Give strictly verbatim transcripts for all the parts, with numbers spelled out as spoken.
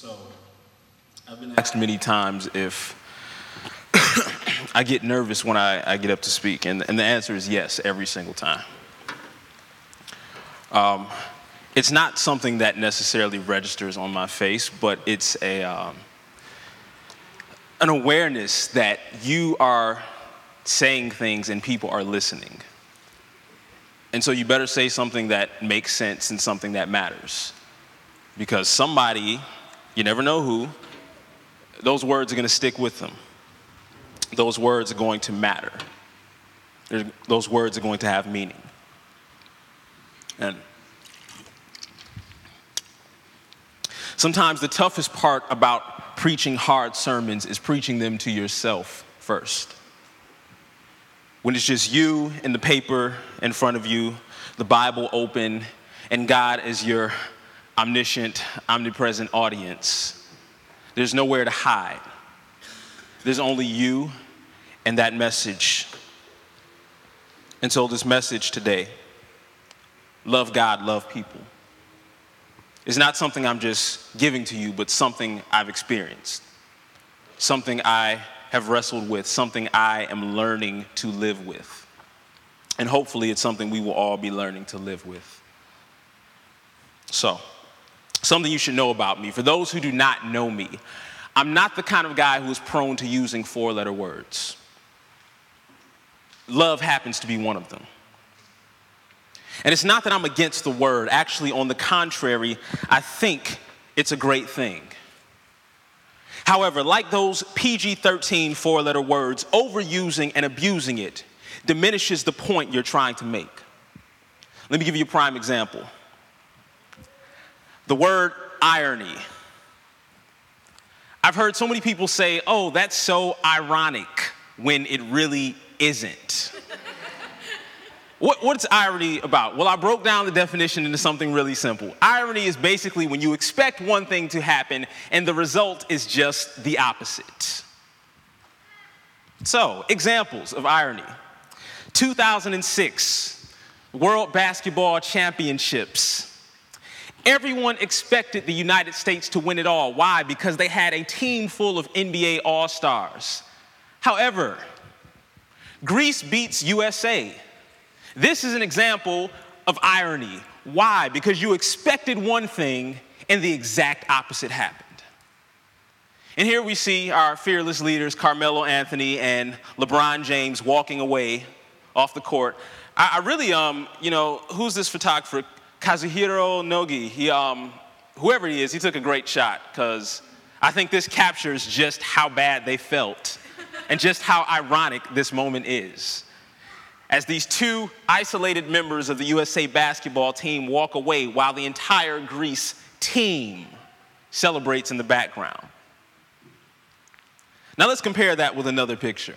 So, I've been asked many times if I get nervous when I, I get up to speak, and, and the answer is yes, every single time. Um, it's not something that necessarily registers on my face, but it's a um, an awareness that you are saying things and people are listening. And so you better say something that makes sense and something that matters. Because somebody, you never know who, those words are going to stick with them. Those words are going to matter. They're, those words are going to have meaning. And sometimes the toughest part about preaching hard sermons is preaching them to yourself first. When it's just you and the paper in front of you, the Bible open, and God is your omniscient, omnipresent audience. There's nowhere to hide. There's only you and that message. And so this message today, love God, love people, is not something I'm just giving to you, but something I've experienced, something I have wrestled with, something I am learning to live with. And hopefully it's something we will all be learning to live with. So, something you should know about me. For those who do not know me, I'm not the kind of guy who is prone to using four-letter words. Love happens to be one of them. And it's not that I'm against the word. Actually, on the contrary, I think it's a great thing. However, like those P G thirteen four-letter words, overusing and abusing it diminishes the point you're trying to make. Let me give you a prime example. The word irony. I've heard so many people say, oh, that's so ironic, when it really isn't. What, what's irony about? Well, I broke down the definition into something really simple. Irony is basically when you expect one thing to happen and the result is just the opposite. So, examples of irony. two thousand six, World Basketball Championships. Everyone expected the United States to win it all. Why? Because they had a team full of N B A All-Stars. However, Greece beats U S A. This is an example of irony. Why? Because you expected one thing and the exact opposite happened. And here we see our fearless leaders, Carmelo Anthony and LeBron James, walking away off the court. I, I really, um, you know, who's this photographer? Kazuhiro Nogi. He, um, whoever he is, he took a great shot, because I think this captures just how bad they felt and just how ironic this moment is. As these two isolated members of the U S A basketball team walk away while the entire Greece team celebrates in the background. Now let's compare that with another picture.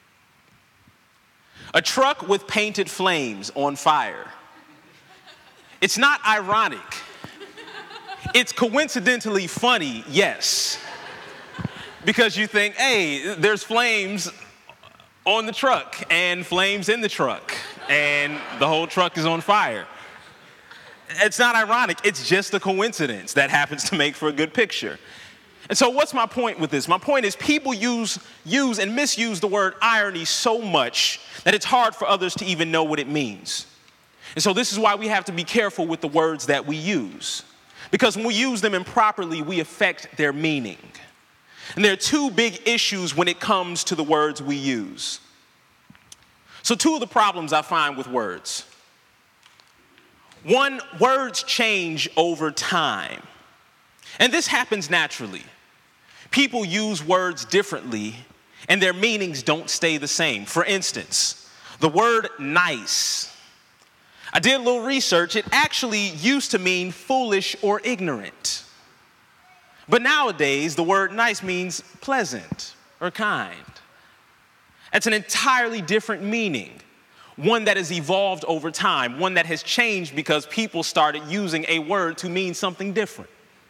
A truck with painted flames on fire. It's not ironic. It's coincidentally funny, yes. Because you think, hey, there's flames on the truck and flames in the truck and the whole truck is on fire. It's not ironic. It's just a coincidence that happens to make for a good picture. And so what's my point with this? My point is people use, use and misuse the word irony so much that it's hard for others to even know what it means. And so this is why we have to be careful with the words that we use. Because when we use them improperly, we affect their meaning. And there are two big issues when it comes to the words we use. So two of the problems I find with words. One, words change over time. And this happens naturally. People use words differently, and their meanings don't stay the same. For instance, the word nice. I did a little research. It actually used to mean foolish or ignorant. But nowadays, the word nice means pleasant or kind. That's an entirely different meaning, one that has evolved over time, one that has changed because people started using a word to mean something different.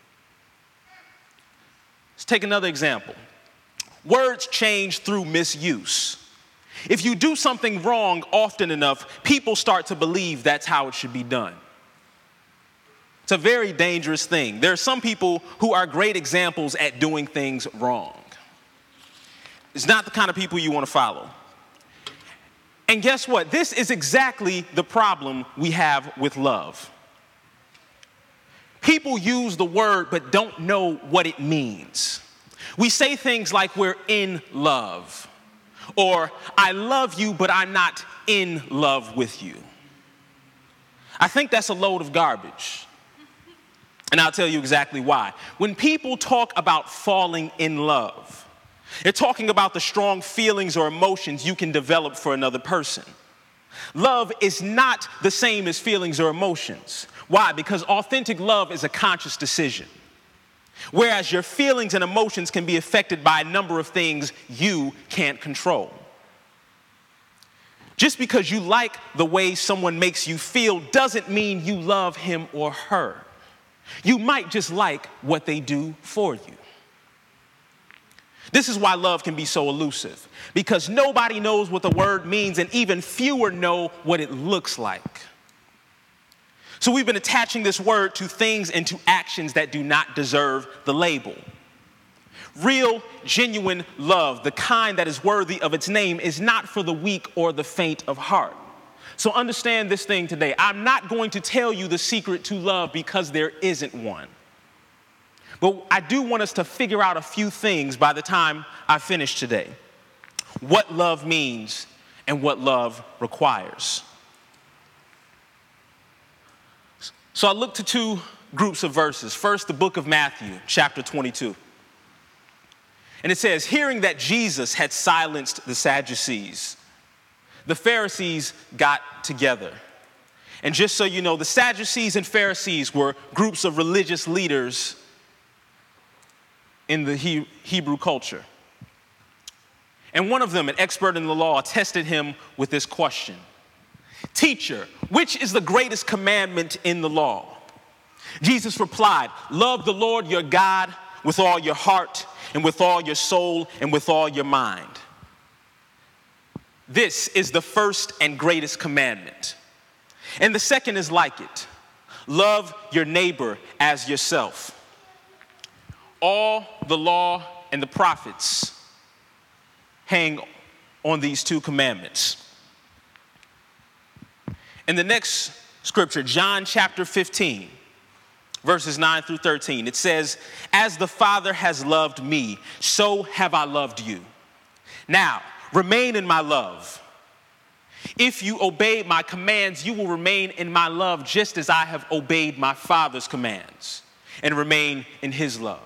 Let's take another example. Words change through misuse. If you do something wrong often enough, people start to believe that's how it should be done. It's a very dangerous thing. There are some people who are great examples at doing things wrong. It's not the kind of people you want to follow. And guess what? This is exactly the problem we have with love. People use the word but don't know what it means. We say things like we're in love, or I love you but I'm not in love with you. I think that's a load of garbage. And I'll tell you exactly why. When people talk about falling in love, they're talking about the strong feelings or emotions you can develop for another person. Love is not the same as feelings or emotions. Why? Because authentic love is a conscious decision. Whereas your feelings and emotions can be affected by a number of things you can't control. Just because you like the way someone makes you feel doesn't mean you love him or her. You might just like what they do for you. This is why love can be so elusive, because nobody knows what the word means, and even fewer know what it looks like. So we've been attaching this word to things and to actions that do not deserve the label. Real, genuine love, the kind that is worthy of its name, is not for the weak or the faint of heart. So understand this thing today. I'm not going to tell you the secret to love because there isn't one. But I do want us to figure out a few things by the time I finish today. What love means and what love requires. So I looked to two groups of verses. First, the book of Matthew, chapter twenty-two. And it says, hearing that Jesus had silenced the Sadducees, the Pharisees got together. And just so you know, the Sadducees and Pharisees were groups of religious leaders in the he- Hebrew culture. And one of them, an expert in the law, tested him with this question. Teacher, which is the greatest commandment in the law? Jesus replied, love the Lord your God with all your heart and with all your soul and with all your mind. This is the first and greatest commandment. And the second is like it. Love your neighbor as yourself. All the law and the prophets hang on these two commandments. In the next scripture, John chapter fifteen, verses nine through thirteen, it says, as the Father has loved me, so have I loved you. Now, remain in my love. If you obey my commands, you will remain in my love just as I have obeyed my Father's commands and remain in his love.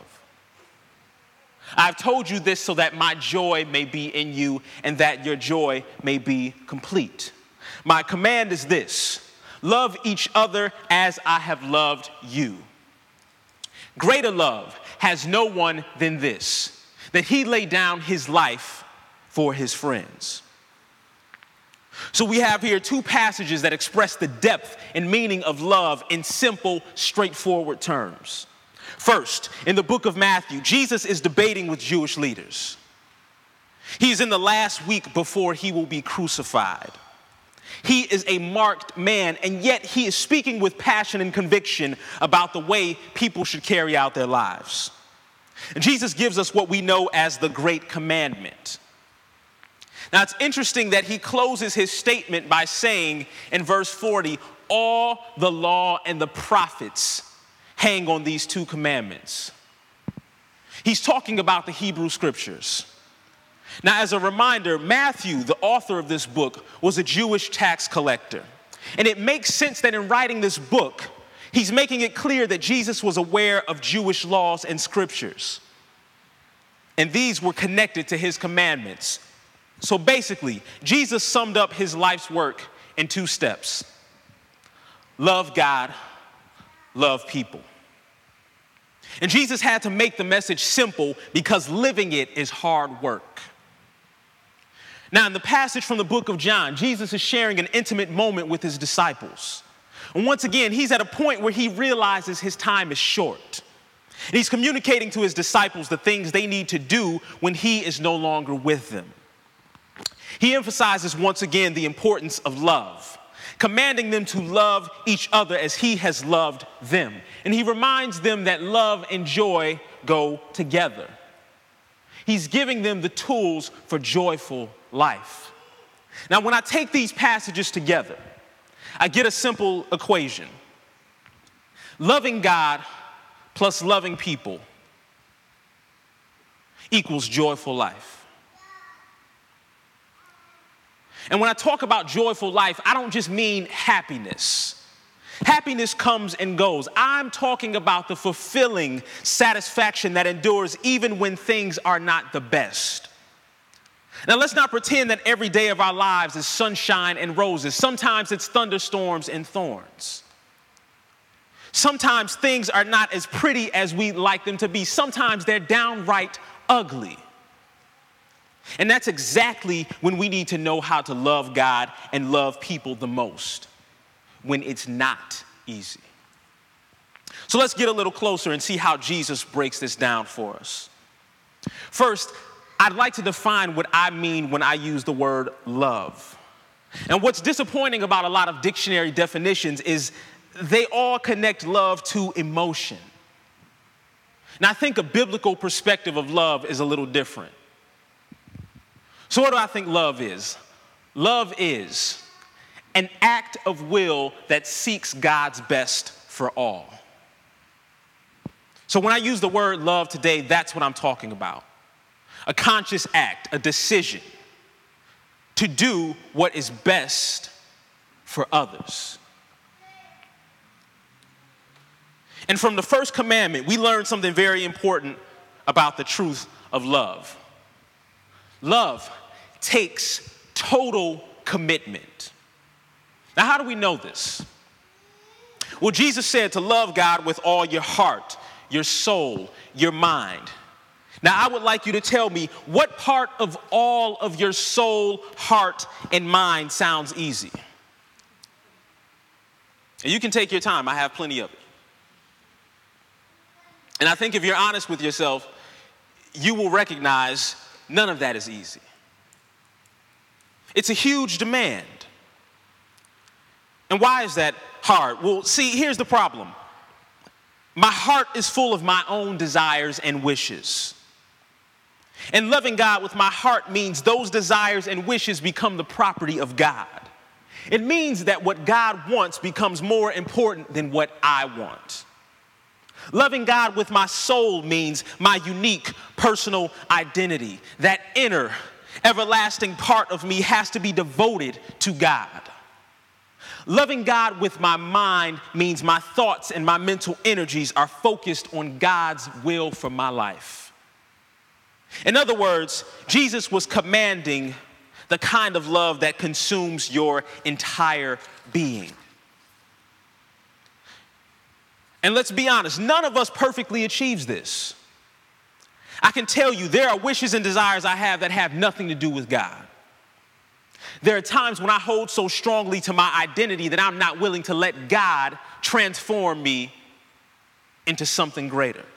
I've told you this so that my joy may be in you and that your joy may be complete. My command is this: love each other as I have loved you. Greater love has no one than this, that he laid down his life for his friends. So we have here two passages that express the depth and meaning of love in simple, straightforward terms. First, in the book of Matthew, Jesus is debating with Jewish leaders. He's in the last week before he will be crucified. He is a marked man, and yet he is speaking with passion and conviction about the way people should carry out their lives. And Jesus gives us what we know as the Great Commandment. Now, it's interesting that he closes his statement by saying in verse forty, all the law and the prophets hang on these two commandments. He's talking about the Hebrew scriptures. Now, as a reminder, Matthew, the author of this book, was a Jewish tax collector. And it makes sense that in writing this book, he's making it clear that Jesus was aware of Jewish laws and scriptures. And these were connected to his commandments. So basically, Jesus summed up his life's work in two steps. Love God, love people. And Jesus had to make the message simple because living it is hard work. Now, in the passage from the book of John, Jesus is sharing an intimate moment with his disciples. And once again, he's at a point where he realizes his time is short. And he's communicating to his disciples the things they need to do when he is no longer with them. He emphasizes once again the importance of love. commanding them to love each other as he has loved them. And he reminds them that love and joy go together. He's giving them the tools for joyful life. Now, when I take these passages together, I get a simple equation. Loving God plus loving people equals joyful life. And when I talk about joyful life, I don't just mean happiness. Happiness comes and goes. I'm talking about the fulfilling satisfaction that endures even when things are not the best. Now, let's not pretend that every day of our lives is sunshine and roses. Sometimes it's thunderstorms and thorns. Sometimes things are not as pretty as we like them to be. Sometimes they're downright ugly. And that's exactly when we need to know how to love God and love people the most, when it's not easy. So let's get a little closer and see how Jesus breaks this down for us. First, I'd like to define what I mean when I use the word love. And what's disappointing about a lot of dictionary definitions is they all connect love to emotion. Now, I think a biblical perspective of love is a little different. So what do I think love is? Love is an act of will that seeks God's best for all. So when I use the word love today, that's what I'm talking about. A conscious act, a decision to do what is best for others. And from the first commandment, we learn something very important about the truth of love. Love takes total commitment. Now, how do we know this? Well, Jesus said to love God with all your heart, your soul, your mind. Now, I would like you to tell me what part of all of your soul, heart, and mind sounds easy. And you can take your time. I have plenty of it. And I think if you're honest with yourself, you will recognize none of that is easy. It's a huge demand. And why is that hard? Well, see, here's the problem. My heart is full of my own desires and wishes. And loving God with my heart means those desires and wishes become the property of God. It means that what God wants becomes more important than what I want. Loving God with my soul means my unique personal identity. That inner, everlasting part of me has to be devoted to God. Loving God with my mind means my thoughts and my mental energies are focused on God's will for my life. In other words, Jesus was commanding the kind of love that consumes your entire being. And let's be honest, none of us perfectly achieves this. I can tell you there are wishes and desires I have that have nothing to do with God. There are times when I hold so strongly to my identity that I'm not willing to let God transform me into something greater.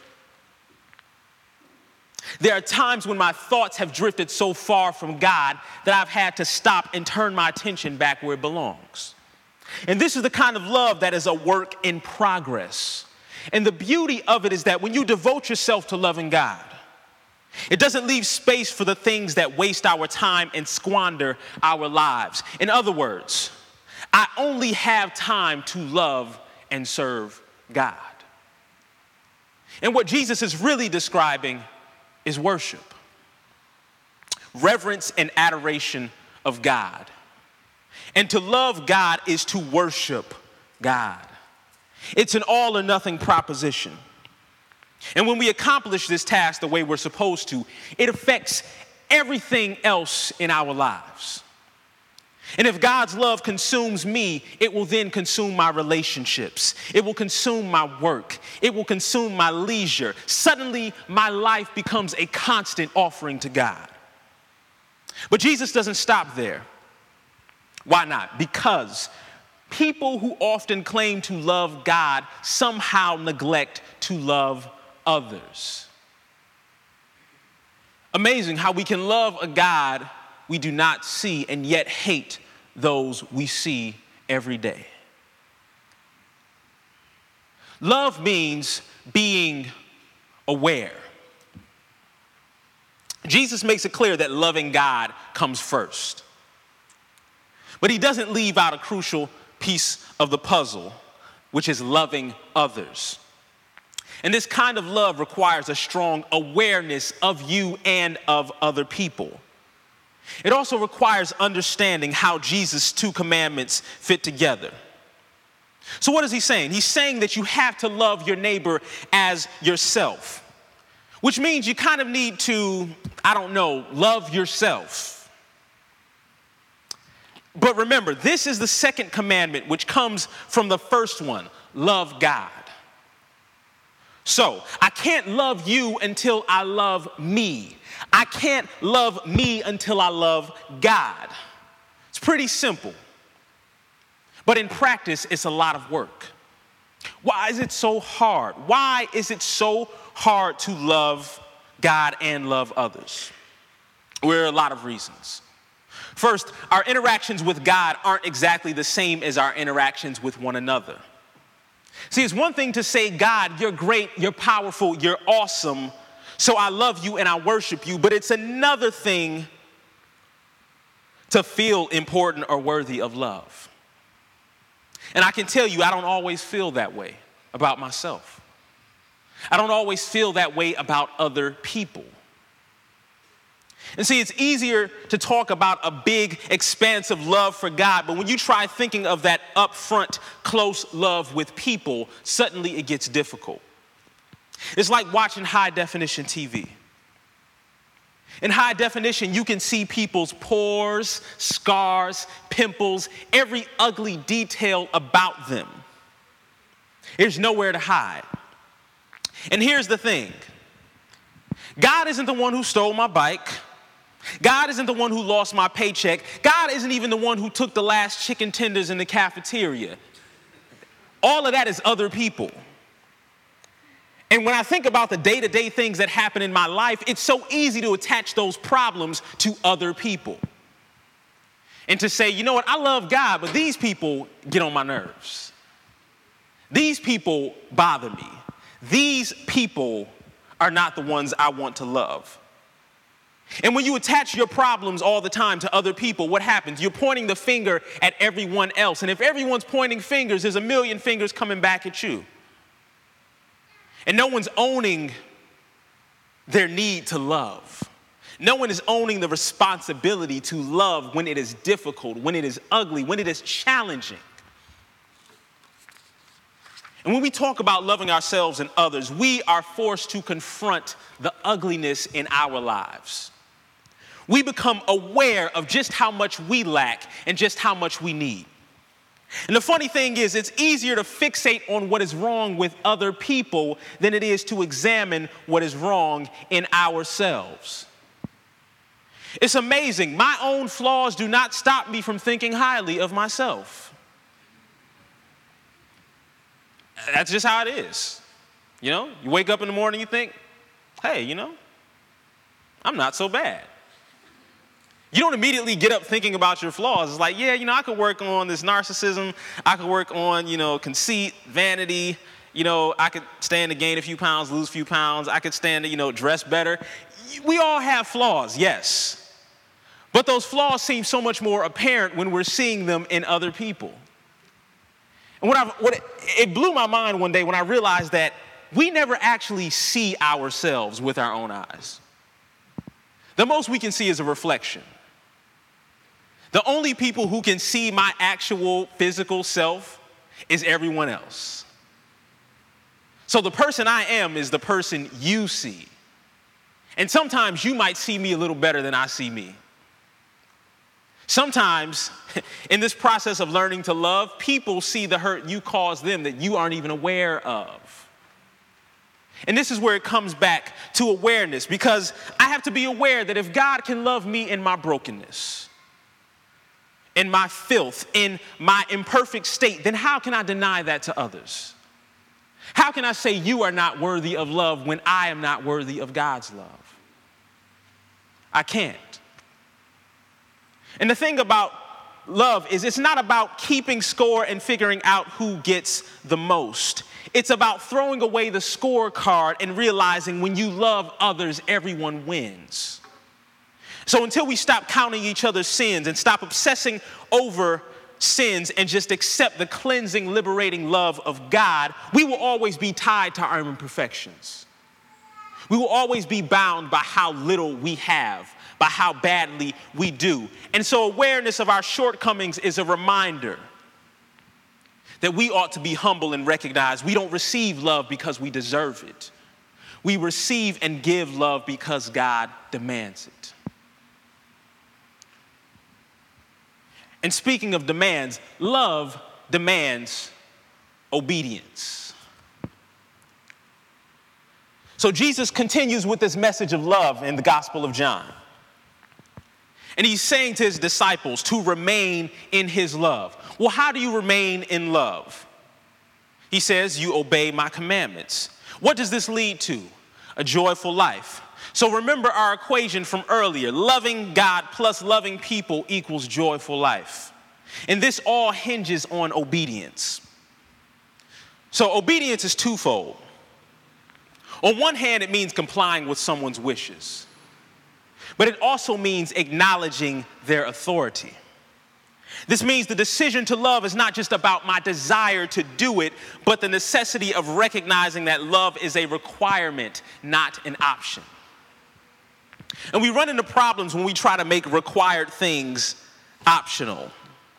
There are times when my thoughts have drifted so far from God that I've had to stop and turn my attention back where it belongs. And this is the kind of love that is a work in progress. And the beauty of it is that when you devote yourself to loving God, it doesn't leave space for the things that waste our time and squander our lives. In other words, I only have time to love and serve God. And what Jesus is really describing is worship, reverence and adoration of God. And to love God is to worship God. It's an all or nothing proposition. And when we accomplish this task the way we're supposed to, it affects everything else in our lives. And if God's love consumes me, it will then consume my relationships. It will consume my work. It will consume my leisure. Suddenly, my life becomes a constant offering to God. But Jesus doesn't stop there. Why not? Because people who often claim to love God somehow neglect to love others. Amazing how we can love a God we do not see and yet hate those we see every day. Love means being aware. Jesus makes it clear that loving God comes first. But he doesn't leave out a crucial piece of the puzzle, which is loving others. And this kind of love requires a strong awareness of you and of other people. It also requires understanding how Jesus' two commandments fit together. So what is he saying? He's saying that you have to love your neighbor as yourself, which means you kind of need to, I don't know, love yourself. But remember, this is the second commandment, which comes from the first one, love God. So I can't love you until I love me. I can't love me until I love God. It's pretty simple. But in practice, it's a lot of work. Why is it so hard? Why is it so hard to love God and love others? Well, there are a lot of reasons. First, our interactions with God aren't exactly the same as our interactions with one another. See, it's one thing to say, God, you're great, you're powerful, you're awesome, so I love you and I worship you. But it's another thing to feel important or worthy of love. And I can tell you, I don't always feel that way about myself. I don't always feel that way about other people. And see, it's easier to talk about a big, expansive love for God, but when you try thinking of that upfront, close love with people, suddenly it gets difficult. It's like watching high-definition T V. In high definition, you can see people's pores, scars, pimples, every ugly detail about them. There's nowhere to hide. And here's the thing. God isn't the one who stole my bike. God isn't the one who lost my paycheck. God isn't even the one who took the last chicken tenders in the cafeteria. All of that is other people. And when I think about the day-to-day things that happen in my life, it's so easy to attach those problems to other people. And to say, you know what, I love God, but these people get on my nerves. These people bother me. These people are not the ones I want to love. And when you attach your problems all the time to other people, what happens? You're pointing the finger at everyone else. And if everyone's pointing fingers, there's a million fingers coming back at you. And no one's owning their need to love. No one is owning the responsibility to love when it is difficult, when it is ugly, when it is challenging. And when we talk about loving ourselves and others, we are forced to confront the ugliness in our lives. We become aware of just how much we lack and just how much we need. And the funny thing is, it's easier to fixate on what is wrong with other people than it is to examine what is wrong in ourselves. It's amazing. My own flaws do not stop me from thinking highly of myself. That's just how it is. You know, you wake up in the morning, you think, hey, you know, I'm not so bad. You don't immediately get up thinking about your flaws. It's like, yeah, you know, I could work on this narcissism. I could work on, you know, conceit, vanity. You know, I could stand to gain a few pounds, lose a few pounds. I could stand to, you know, dress better. We all have flaws, yes. But those flaws seem so much more apparent when we're seeing them in other people. And what, I, what it, it blew my mind one day when I realized that we never actually see ourselves with our own eyes. The most we can see is a reflection. The only people who can see my actual physical self is everyone else. So the person I am is the person you see. And sometimes you might see me a little better than I see me. Sometimes in this process of learning to love, people see the hurt you cause them that you aren't even aware of. And this is where it comes back to awareness, because I have to be aware that if God can love me in my brokenness, in my filth, in my imperfect state, then how can I deny that to others? How can I say you are not worthy of love when I am not worthy of God's love? I can't. And the thing about love is it's not about keeping score and figuring out who gets the most. It's about throwing away the scorecard and realizing when you love others, everyone wins. So until we stop counting each other's sins and stop obsessing over sins and just accept the cleansing, liberating love of God, we will always be tied to our imperfections. We will always be bound by how little we have, by how badly we do. And so awareness of our shortcomings is a reminder that we ought to be humble and recognize we don't receive love because we deserve it. We receive and give love because God demands it. And speaking of demands, love demands obedience. So Jesus continues with this message of love in the Gospel of John. And he's saying to his disciples to remain in his love. Well, how do you remain in love? He says, you obey my commandments. What does this lead to? A joyful life. So remember our equation from earlier. Loving God plus loving people equals joyful life. And this all hinges on obedience. So obedience is twofold. On one hand, it means complying with someone's wishes. But it also means acknowledging their authority. This means the decision to love is not just about my desire to do it, but the necessity of recognizing that love is a requirement, not an option. And we run into problems when we try to make required things optional.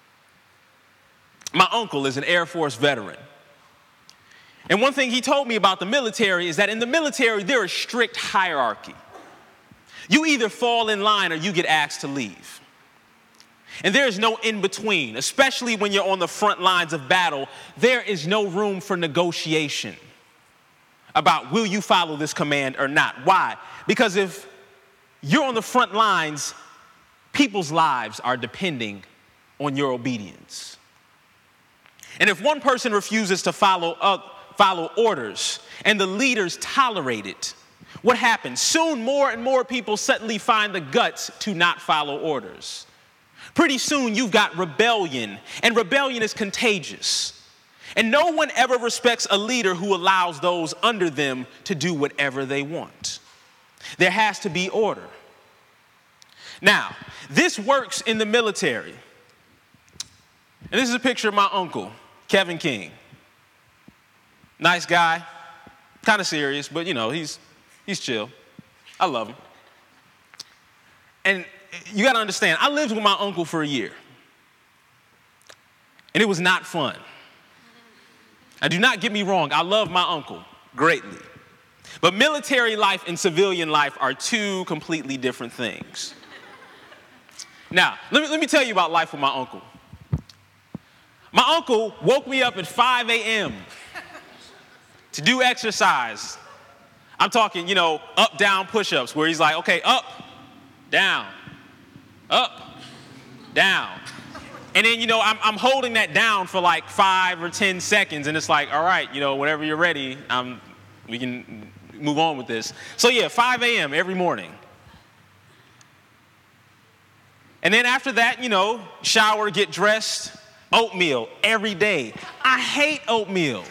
My uncle is an Air Force veteran. And one thing he told me about the military is that in the military, there is strict hierarchy. You either fall in line or you get asked to leave. And there is no in between, especially when you're on the front lines of battle. There is no room for negotiation about will you follow this command or not. Why? Because if you're on the front lines, people's lives are depending on your obedience. And if one person refuses to follow up, follow orders and the leaders tolerate it, what happens? Soon more and more people suddenly find the guts to not follow orders. Pretty soon you've got rebellion, and rebellion is contagious. And no one ever respects a leader who allows those under them to do whatever they want. There has to be order. Now, this works in the military. And this is a picture of my uncle, Kevin King. Nice guy, kind of serious, but you know, he's he's chill. I love him. And you got to understand, I lived with my uncle for a year. And it was not fun. Now, do not get me wrong, I love my uncle greatly. But military life and civilian life are two completely different things. Now, let me, let me tell you about life with my uncle. My uncle woke me up at five a.m. to do exercise. I'm talking, you know, up, down push-ups where he's like, okay, up, down, up, down. And then, you know, I'm, I'm holding that down for like five or ten seconds, and it's like, all right, you know, whenever you're ready, um, we can move on with this. So yeah, five a.m. every morning. And then after that, you know, shower, get dressed, oatmeal every day. I hate oatmeal.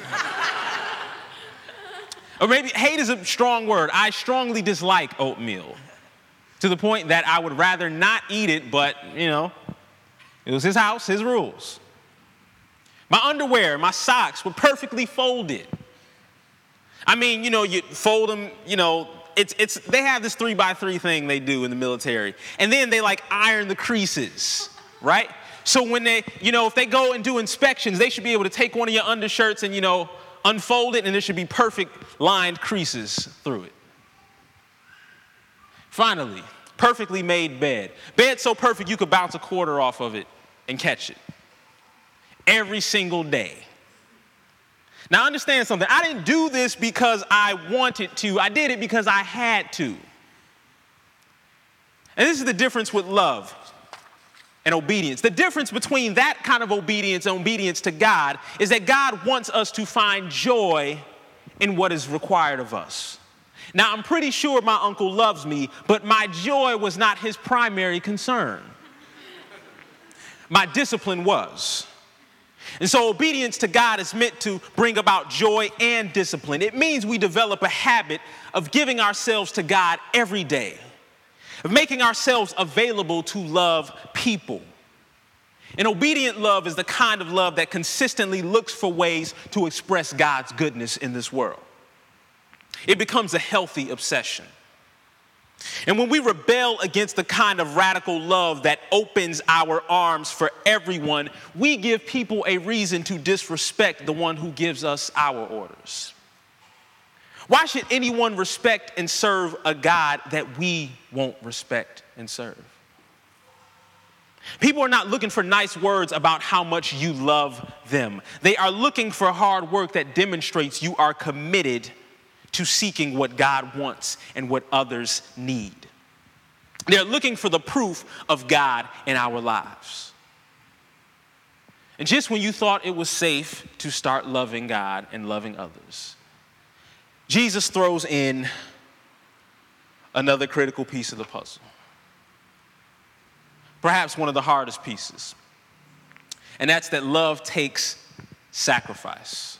Or maybe hate is a strong word. I strongly dislike oatmeal to the point that I would rather not eat it, but, you know, it was his house, his rules. My underwear, my socks were perfectly folded. I mean, you know, you fold them, you know, it's, it's, they have this three by three thing they do in the military. And then they like iron the creases, right? So when they, you know, if they go and do inspections, they should be able to take one of your undershirts and, you know, unfold it, and there should be perfect lined creases through it. Finally, perfectly made bed. Bed so perfect you could bounce a quarter off of it and catch it. Every single day. Now understand something. I didn't do this because I wanted to. I did it because I had to. And this is the difference with love and obedience. The difference between that kind of obedience and obedience to God is that God wants us to find joy in what is required of us. Now, I'm pretty sure my uncle loves me, but my joy was not his primary concern. my discipline was. And so obedience to God is meant to bring about joy and discipline. It means we develop a habit of giving ourselves to God every day, of making ourselves available to love people. And obedient love is the kind of love that consistently looks for ways to express God's goodness in this world. It becomes a healthy obsession. And when we rebel against the kind of radical love that opens our arms for everyone, we give people a reason to disrespect the one who gives us our orders. Why should anyone respect and serve a God that we won't respect and serve? People are not looking for nice words about how much you love them. They are looking for hard work that demonstrates you are committed to seeking what God wants and what others need. They're looking for the proof of God in our lives. And just when you thought it was safe to start loving God and loving others, Jesus throws in another critical piece of the puzzle. Perhaps one of the hardest pieces. And that's that love takes sacrifice.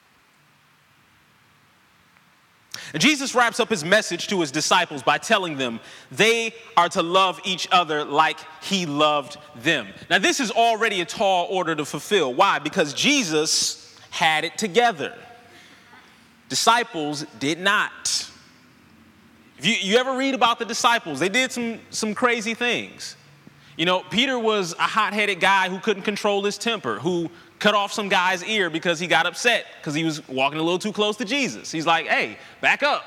And Jesus wraps up his message to his disciples by telling them they are to love each other like he loved them. Now, this is already a tall order to fulfill. Why? Because Jesus had it together. Disciples did not. If you, you ever read about the disciples, they did some, some crazy things. You know, Peter was a hot-headed guy who couldn't control his temper, who cut off some guy's ear because he got upset because he was walking a little too close to Jesus. He's like, hey, back up.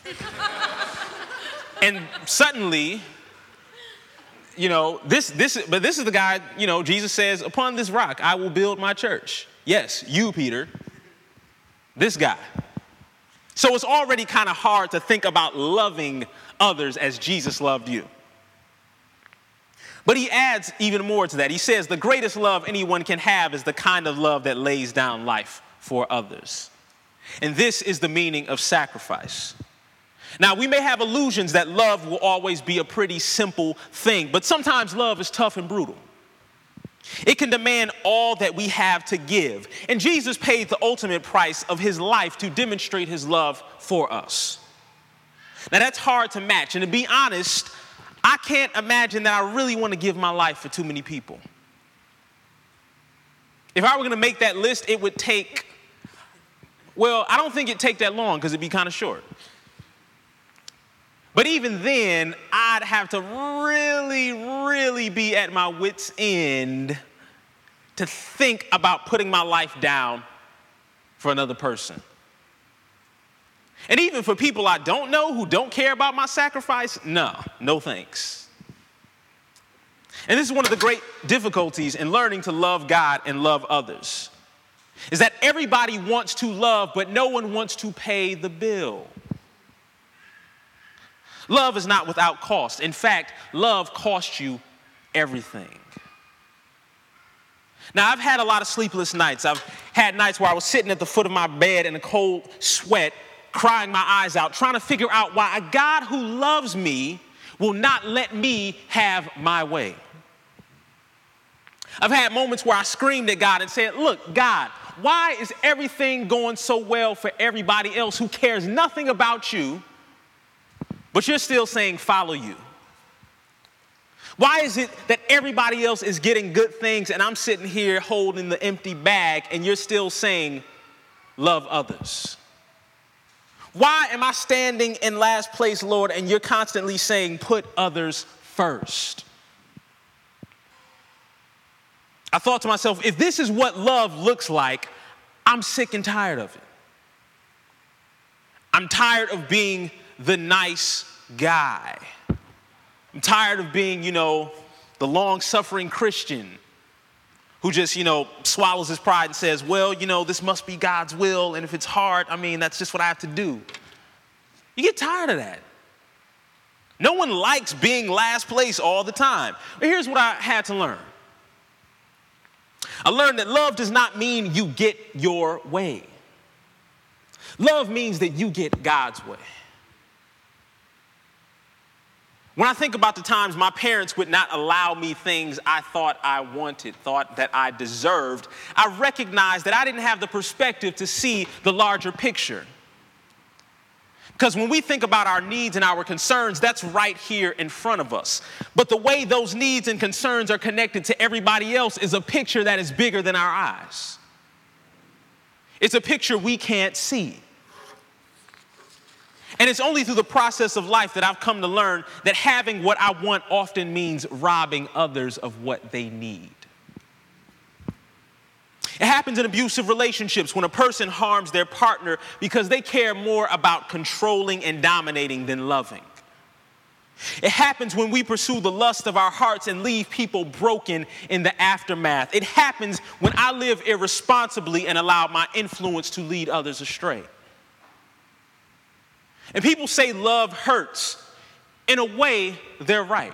And suddenly, you know, this, this, but this is the guy, you know, Jesus says, upon this rock, I will build my church. Yes, you, Peter, this guy. So it's already kind of hard to think about loving others as Jesus loved you. But he adds even more to that. He says the greatest love anyone can have is the kind of love that lays down life for others. And this is the meaning of sacrifice. Now, we may have illusions that love will always be a pretty simple thing, but sometimes love is tough and brutal. It can demand all that we have to give. And Jesus paid the ultimate price of his life to demonstrate his love for us. Now, that's hard to match. And to be honest, I can't imagine that I really want to give my life for too many people. If I were going to make that list, it would take, well, I don't think it'd take that long because it'd be kind of short. But even then, I'd have to really, really be at my wit's end to think about putting my life down for another person. And even for people I don't know who don't care about my sacrifice, no, no thanks. And this is one of the great difficulties in learning to love God and love others, is that everybody wants to love, but no one wants to pay the bill. Love is not without cost. In fact, love costs you everything. Now, I've had a lot of sleepless nights. I've had nights where I was sitting at the foot of my bed in a cold sweat, crying my eyes out, trying to figure out why a God who loves me will not let me have my way. I've had moments where I screamed at God and said, look, God, why is everything going so well for everybody else who cares nothing about you, but you're still saying follow you? Why is it that everybody else is getting good things and I'm sitting here holding the empty bag and you're still saying love others? Why am I standing in last place, Lord, and you're constantly saying put others first? I thought to myself, if this is what love looks like, I'm sick and tired of it. I'm tired of being the nice guy. I'm tired of being, you know, the long-suffering Christian who just, you know, swallows his pride and says, well, you know, this must be God's will, and if it's hard, I mean, that's just what I have to do. You get tired of that. No one likes being last place all the time. But here's what I had to learn. I learned that love does not mean you get your way. Love means that you get God's way. When I think about the times my parents would not allow me things I thought I wanted, thought that I deserved, I recognized that I didn't have the perspective to see the larger picture. Because when we think about our needs and our concerns, that's right here in front of us. But the way those needs and concerns are connected to everybody else is a picture that is bigger than our eyes. It's a picture we can't see. And it's only through the process of life that I've come to learn that having what I want often means robbing others of what they need. It happens in abusive relationships when a person harms their partner because they care more about controlling and dominating than loving. It happens when we pursue the lust of our hearts and leave people broken in the aftermath. It happens when I live irresponsibly and allow my influence to lead others astray. And people say love hurts. In a way, they're right.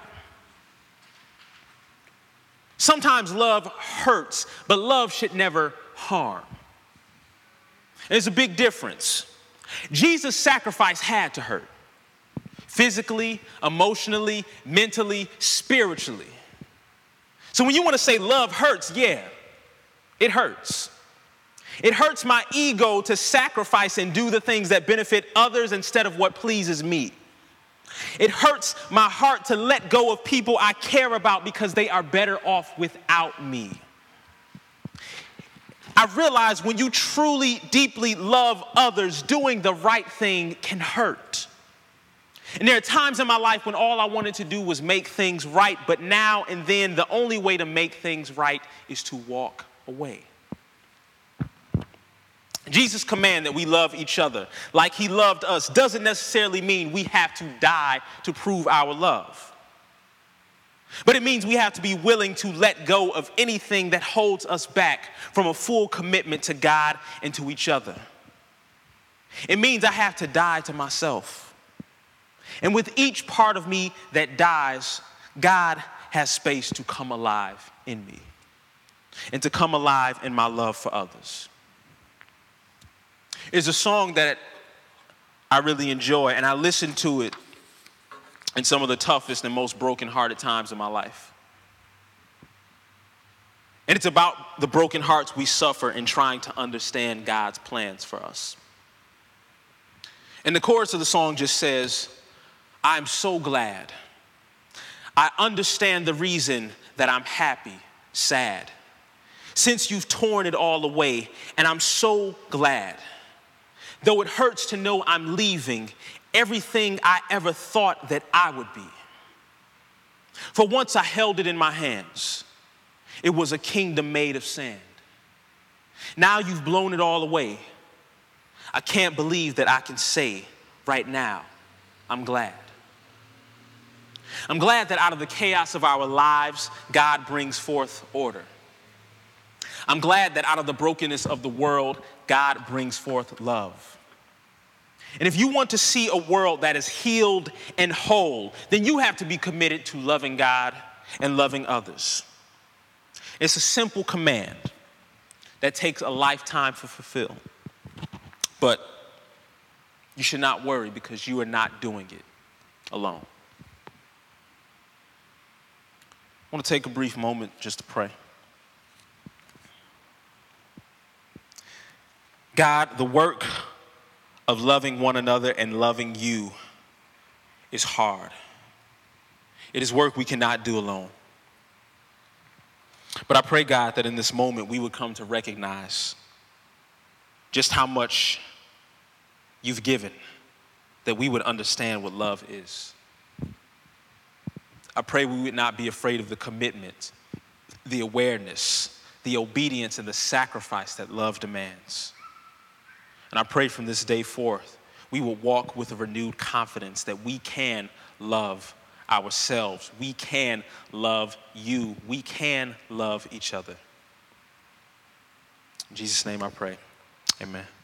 Sometimes love hurts, but love should never harm. There's a big difference. Jesus' sacrifice had to hurt. Physically, emotionally, mentally, spiritually. So when you want to say love hurts, yeah, it hurts. It hurts my ego to sacrifice and do the things that benefit others instead of what pleases me. It hurts my heart to let go of people I care about because they are better off without me. I realize when you truly, deeply love others, doing the right thing can hurt. And there are times in my life when all I wanted to do was make things right, but now and then the only way to make things right is to walk away. Jesus' command that we love each other like he loved us doesn't necessarily mean we have to die to prove our love. But it means we have to be willing to let go of anything that holds us back from a full commitment to God and to each other. It means I have to die to myself. And with each part of me that dies, God has space to come alive in me and to come alive in my love for others. It's a song that I really enjoy, and I listen to it in some of the toughest and most broken-hearted times of my life. And it's about the broken hearts we suffer in trying to understand God's plans for us. And the chorus of the song just says, I'm so glad. I understand the reason that I'm happy, sad, since you've torn it all away, and I'm so glad. Though it hurts to know I'm leaving everything I ever thought that I would be. For once I held it in my hands. It was a kingdom made of sand. Now you've blown it all away. I can't believe that I can say right now, I'm glad. I'm glad that out of the chaos of our lives, God brings forth order. I'm glad that out of the brokenness of the world, God brings forth love. And if you want to see a world that is healed and whole, then you have to be committed to loving God and loving others. It's a simple command that takes a lifetime to fulfill. But you should not worry because you are not doing it alone. I want to take a brief moment just to pray. God, the work of loving one another and loving you is hard. It is work we cannot do alone. But I pray, God, that in this moment we would come to recognize just how much you've given, that we would understand what love is. I pray we would not be afraid of the commitment, the awareness, the obedience, and the sacrifice that love demands. And I pray from this day forth, we will walk with a renewed confidence that we can love ourselves. We can love you. We can love each other. In Jesus' name I pray. Amen.